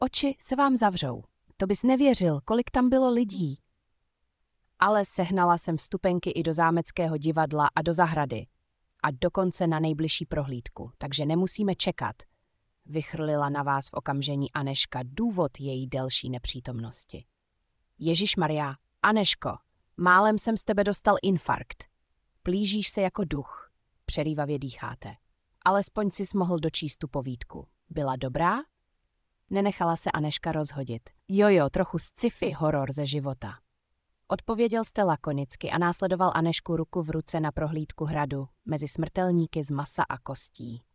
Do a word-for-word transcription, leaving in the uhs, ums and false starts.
Oči se vám zavřou. To bys nevěřil, kolik tam bylo lidí. Ale sehnala jsem vstupenky i do zámeckého divadla a do zahrady. A dokonce na nejbližší prohlídku, takže nemusíme čekat. Vychrlila na vás v okamžení Anežka důvod její delší nepřítomnosti. Ježišmarja, Anežko, málem jsem z tebe dostal infarkt. Plížíš se jako duch. Přerývavě dýcháte. Alespoň sis mohl dočíst tu povídku. Byla dobrá? Nenechala se Anežka rozhodit. Jojo, trochu sci-fi horor ze života. Odpověděl jste lakonicky a následoval Anežku ruku v ruce na prohlídku hradu mezi smrtelníky z masa a kostí.